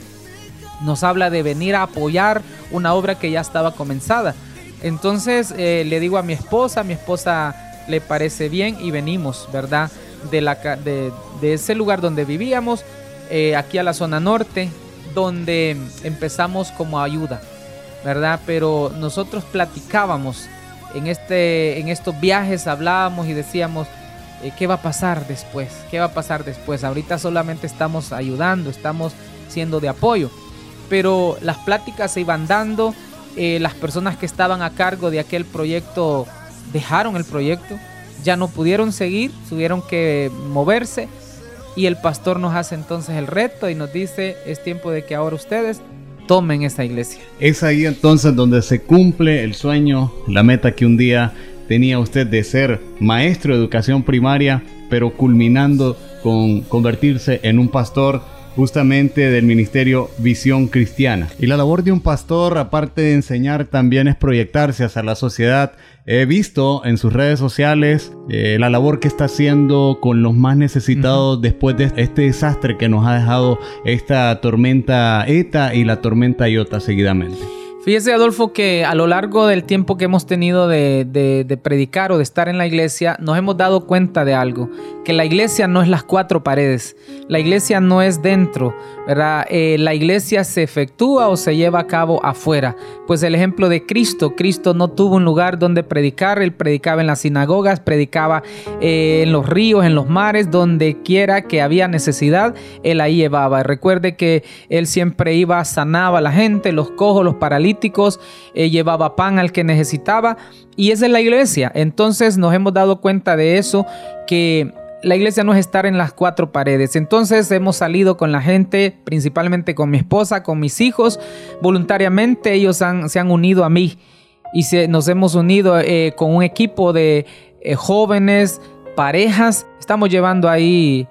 Nos habla de venir a apoyar una obra que ya estaba comenzada. Entonces eh, le digo a mi esposa, a mi esposa le parece bien y venimos, ¿verdad? De, la, de, de ese lugar donde vivíamos, eh, aquí a la zona norte, donde empezamos como ayuda, ¿verdad? Pero nosotros platicábamos en, este, en estos viajes, hablábamos y decíamos, eh, ¿qué va a pasar después? ¿Qué va a pasar después? Ahorita solamente estamos ayudando, estamos siendo de apoyo, pero las pláticas se iban dando. Eh, las personas que estaban a cargo de aquel proyecto dejaron el proyecto, ya no pudieron seguir, tuvieron que moverse y el pastor nos hace entonces el reto y nos dice, es tiempo de que ahora ustedes tomen esa iglesia. Es ahí entonces donde se cumple el sueño, la meta que un día tenía usted de ser maestro de educación primaria, pero culminando con convertirse en un pastor justamente del ministerio Visión Cristiana. Y la labor de un pastor, aparte de enseñar, también es proyectarse hacia la sociedad. He visto en sus redes sociales eh, la labor que está haciendo con los más necesitados uh-huh. después de este desastre que nos ha dejado esta tormenta Eta y la tormenta Iota seguidamente. Fíjese, Adolfo, que a lo largo del tiempo que hemos tenido de, de, de predicar o de estar en la iglesia, nos hemos dado cuenta de algo, que la iglesia no es las cuatro paredes, la iglesia no es dentro, ¿verdad? Eh, la iglesia se efectúa o se lleva a cabo afuera. Pues el ejemplo de Cristo, Cristo no tuvo un lugar donde predicar, él predicaba en las sinagogas, predicaba eh, en los ríos, en los mares, donde quiera que había necesidad, él ahí llevaba. Recuerde que él siempre iba, sanaba a la gente, los cojos, los paralíticos, Eh, llevaba pan al que necesitaba, y esa es la iglesia. Entonces nos hemos dado cuenta de eso, que la iglesia no es estar en las cuatro paredes. Entonces hemos salido con la gente, principalmente con mi esposa, con mis hijos, voluntariamente ellos han, se han unido a mí y se, nos hemos unido eh, con un equipo de eh, jóvenes, parejas. Estamos llevando ahí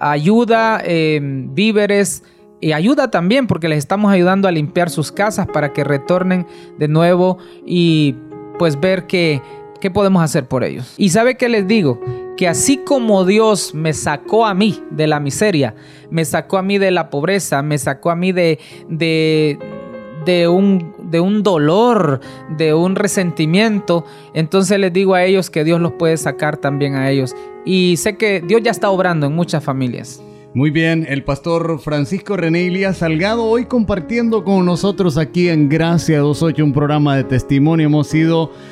ayuda, eh, víveres, y ayuda también porque les estamos ayudando a limpiar sus casas para que retornen de nuevo y pues ver qué, qué podemos hacer por ellos. Y ¿sabe qué les digo? Que así como Dios me sacó a mí de la miseria, me sacó a mí de la pobreza, me sacó a mí de, de, de, un, de un dolor, de un resentimiento, entonces les digo a ellos que Dios los puede sacar también a ellos. Y sé que Dios ya está obrando en muchas familias. Muy bien, el pastor Francisco René Elías Salgado hoy compartiendo con nosotros aquí en Gracia doscientos ocho, un programa de testimonio. Hemos sido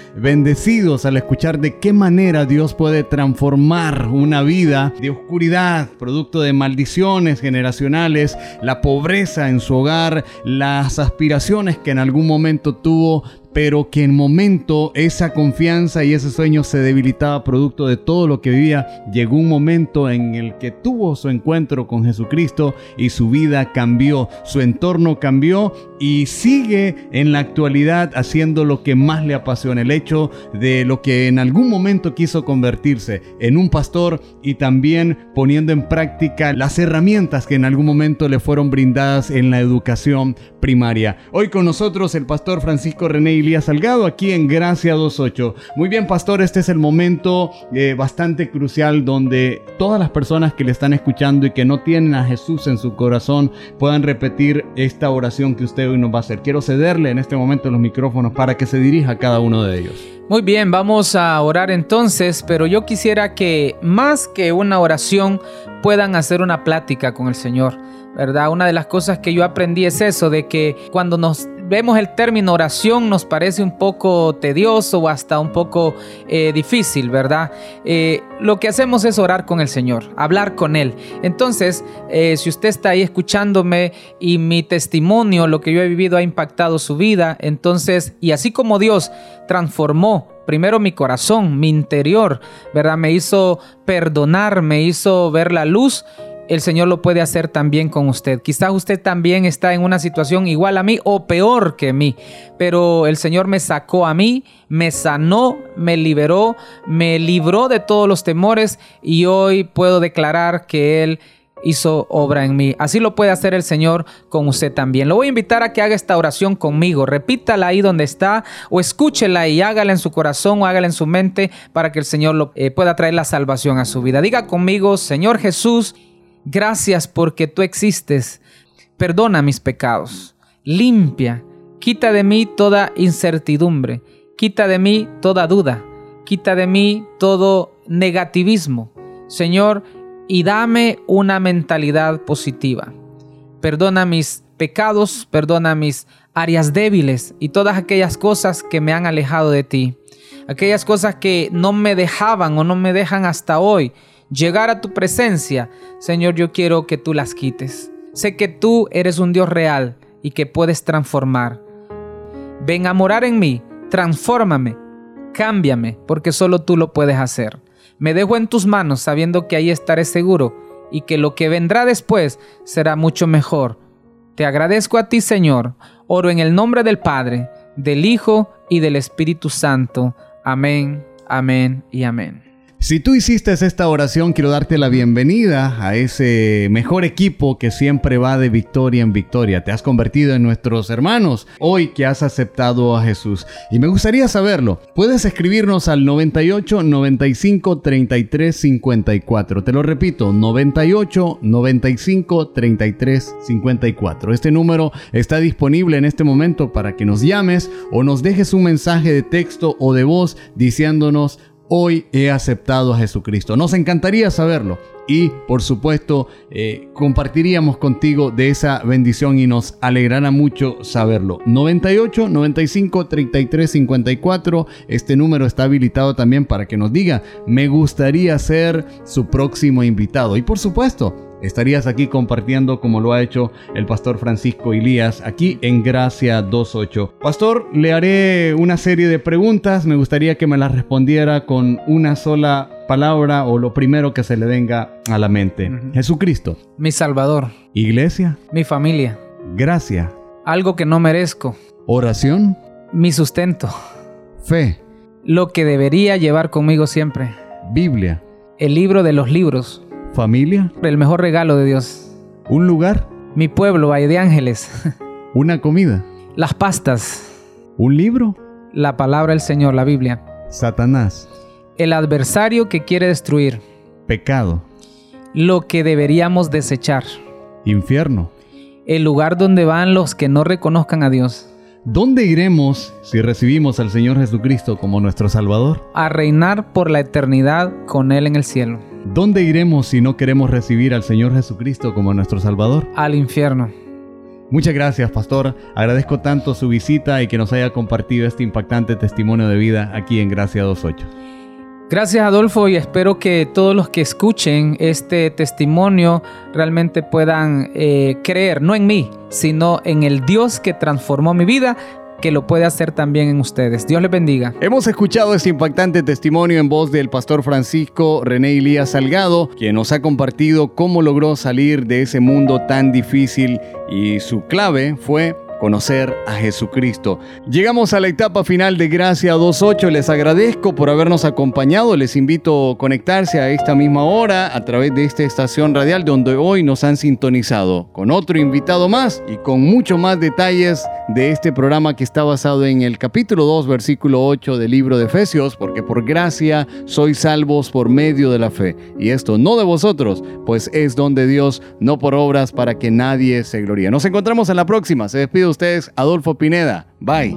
bendecidos al escuchar de qué manera Dios puede transformar una vida de oscuridad, producto de maldiciones generacionales, la pobreza en su hogar, las aspiraciones que en algún momento tuvo, pero que en momento esa confianza y ese sueño se debilitaba producto de todo lo que vivía. Llegó un momento en el que tuvo su encuentro con Jesucristo y su vida cambió, su entorno cambió y sigue en la actualidad haciendo lo que más le apasiona, el hecho de lo que en algún momento quiso convertirse en un pastor y también poniendo en práctica las herramientas que en algún momento le fueron brindadas en la educación primaria. Hoy con nosotros el pastor Francisco René Elías Salgado, aquí en Gracia dos ocho. Muy bien, pastor, este es el momento eh, bastante crucial donde todas las personas que le están escuchando y que no tienen a Jesús en su corazón puedan repetir esta oración que usted hoy nos va a hacer. Quiero cederle en este momento los micrófonos para que se dirija a cada uno de ellos. Muy bien, vamos a orar entonces, pero yo quisiera que más que una oración puedan hacer una plática con el Señor, ¿verdad? Una de las cosas que yo aprendí es eso, de que cuando nos vemos el término oración nos parece un poco tedioso o hasta un poco eh, difícil, ¿verdad? Eh, lo que hacemos es orar con el Señor, hablar con Él. Entonces, eh, si usted está ahí escuchándome y mi testimonio, lo que yo he vivido ha impactado su vida, entonces, y así como Dios transformó primero mi corazón, mi interior, ¿verdad? Me hizo perdonar, me hizo ver la luz. El Señor lo puede hacer también con usted. Quizás usted también está en una situación igual a mí o peor que mí, pero el Señor me sacó a mí, me sanó, me liberó, me libró de todos los temores y hoy puedo declarar que Él hizo obra en mí. Así lo puede hacer el Señor con usted también. Lo voy a invitar a que haga esta oración conmigo. Repítala ahí donde está o escúchela y hágala en su corazón o hágala en su mente para que el Señor lo, eh, pueda traer la salvación a su vida. Diga conmigo: Señor Jesús, gracias porque tú existes. Perdona mis pecados. Limpia. Quita de mí toda incertidumbre. Quita de mí toda duda. Quita de mí todo negativismo. Señor, y dame una mentalidad positiva. Perdona mis pecados, perdona mis áreas débiles y todas aquellas cosas que me han alejado de ti. Aquellas cosas que no me dejaban o no me dejan hasta hoy llegar a tu presencia. Señor, yo quiero que tú las quites. Sé que tú eres un Dios real y que puedes transformar. Ven a morar en mí, transfórmame, cámbiame, porque solo tú lo puedes hacer. Me dejo en tus manos sabiendo que ahí estaré seguro y que lo que vendrá después será mucho mejor. Te agradezco a ti, Señor. Oro en el nombre del Padre, del Hijo y del Espíritu Santo. Amén, amén y amén. Si tú hiciste esta oración, quiero darte la bienvenida a ese mejor equipo que siempre va de victoria en victoria. Te has convertido en nuestros hermanos hoy que has aceptado a Jesús. Y me gustaría saberlo. Puedes escribirnos al noventa y ocho, noventa y cinco, treinta y tres, cincuenta y cuatro. Te lo repito, noventa y ocho, noventa y cinco, treinta y tres, cincuenta y cuatro. Este número está disponible en este momento para que nos llames o nos dejes un mensaje de texto o de voz diciéndonos: hoy he aceptado a Jesucristo. Nos encantaría saberlo y, por supuesto, eh, compartiríamos contigo de esa bendición y nos alegrará mucho saberlo. noventa y ocho, noventa y cinco, treinta y tres, cincuenta y cuatro. Este número está habilitado también para que nos diga: me gustaría ser su próximo invitado. Y, por supuesto, estarías aquí compartiendo como lo ha hecho el pastor Francisco Elías aquí en Gracia dos ocho. Pastor, le haré una serie de preguntas. Me gustaría que me las respondiera con una sola palabra o lo primero que se le venga a la mente. Uh-huh. Jesucristo. Mi Salvador. Iglesia. Mi familia. Gracia. Algo que no merezco. Oración. Mi sustento. Fe. Lo que debería llevar conmigo siempre. Biblia. El libro de los libros. Familia. El mejor regalo de Dios. Un lugar. Mi pueblo, Valle de Ángeles. Una comida. Las pastas. Un libro. La palabra del Señor, la Biblia. Satanás. El adversario que quiere destruir. Pecado. Lo que deberíamos desechar. Infierno. El lugar donde van los que no reconozcan a Dios. ¿Dónde iremos si recibimos al Señor Jesucristo como nuestro Salvador? A reinar por la eternidad con Él en el cielo. ¿Dónde iremos si no queremos recibir al Señor Jesucristo como nuestro Salvador? Al infierno. Muchas gracias, pastor. Agradezco tanto su visita y que nos haya compartido este impactante testimonio de vida aquí en Gracia veintiocho. Gracias, Adolfo, y espero que todos los que escuchen este testimonio realmente puedan eh, creer, no en mí, sino en el Dios que transformó mi vida, que lo puede hacer también en ustedes. Dios les bendiga. Hemos escuchado este impactante testimonio en voz del pastor Francisco René Elías Salgado, quien nos ha compartido cómo logró salir de ese mundo tan difícil, y su clave fue conocer a Jesucristo. Llegamos a la etapa final de Gracia veintiocho. Les agradezco por habernos acompañado. Les invito a conectarse a esta misma hora a través de esta estación radial donde hoy nos han sintonizado con otro invitado más y con mucho más detalles de este programa que está basado en el capítulo dos, versículo ocho del libro de Efesios, porque por gracia sois salvos por medio de la fe. Y esto no de vosotros, pues es don de Dios, no por obras, para que nadie se gloríe. Nos encontramos en la próxima. Se despide ustedes, Adolfo Pineda. Bye.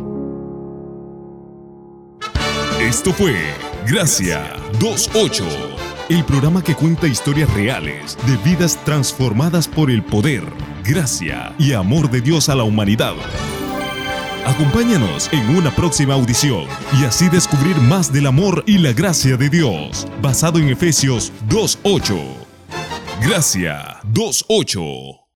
Esto fue Gracia veintiocho, el programa que cuenta historias reales de vidas transformadas por el poder, gracia y amor de Dios a la humanidad. Acompáñanos en una próxima audición y así descubrir más del amor y la gracia de Dios, basado en Efesios dos ocho. Gracia veintiocho.